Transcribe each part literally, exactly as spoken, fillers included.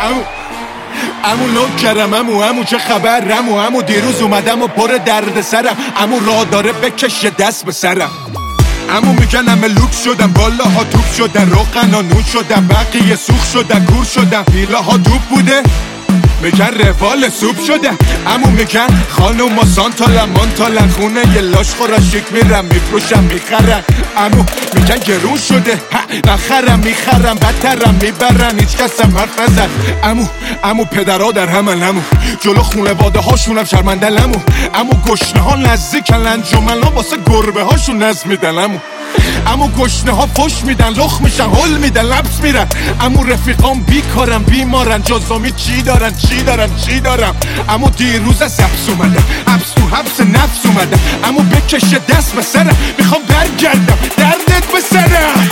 امو امو نوکرم امو امو چه خبر امو امو دیروز اومدم و پر درد سرم امو راه داره بکشه دست به سرم امو میگن همه لوک شدم بالاها توپ شدن روغن و نون شدم بقیه سوخ شدن کور شدم ویلاها توپ بوده میگن روال سوپ شده امو میگن خانوما سانتالن مانتالن خونه یه لاش خورا شیک میرم میفروشم میخرن امو میگن گرون شده نخرم میخرم بدترم میبرن هیچ کسم حرف نزد امو امو پدرها در همن امو جلو خونواده هاشونم شرمندل امو امو گشنه ها نزدیکن انجمن ها واسه گربه هاشون نظم میدن امو امو گشنه ها فش میدن لخ میشن هل میدن لبس میرن امو رفیقام بیکارن بیمارن جزامی چی دارن چی دارن چی دارم امو دیروز از حبس اومدم حبس تو حبس نفس اومدم امو بکشه دست به سرم میخوام برگردم دردت به سرم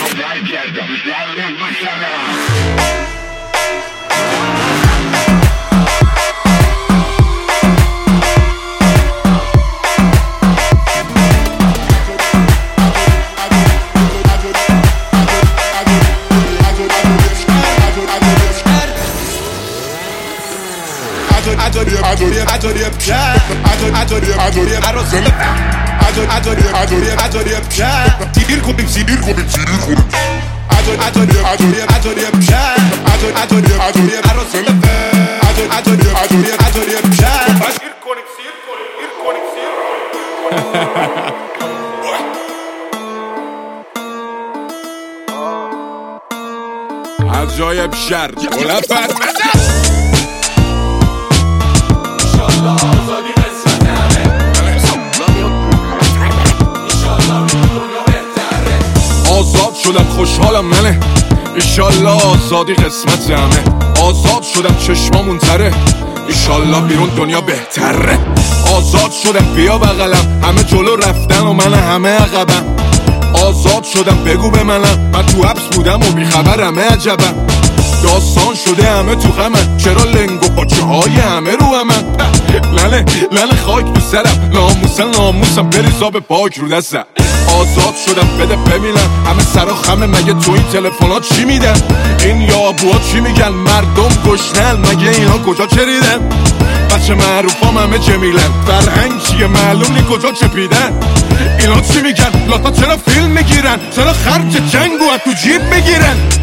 تیر کنیم سیر کنیم سیر کنیم عجایب شر گلفر آزاد شدم خوشحالم منه ایشالله آزادی قسمت همه آزاد شدم چشمامون تره ایشالله بیرون دنیا بهتره آزاد شدم بیا بغلم همه جلو رفتن و من همه عقبم آزاد شدم بگو به منم من تو حبس بودم و بیخبرم عجبم داستان شده همه تو غمن چرا لنگ و پاچه های همه رو همن لنه لنه خاک تو سرم ناموسن ناموسم بریزا به پاک رو دستم آزاد شدم بده ببینم همه سرا خمه مگه تو این تلفنات چی میدن این یابوها چی میگن مردم گشنن مگه اینا کجا چریدن بچه معروفام همه جمیلن فرهنگ چیه معلوم نی کجا چپیدن اینا چی میگن لاتا چرا فیلم میگیرن چرا خرج جنگو از تو جیب میگیرن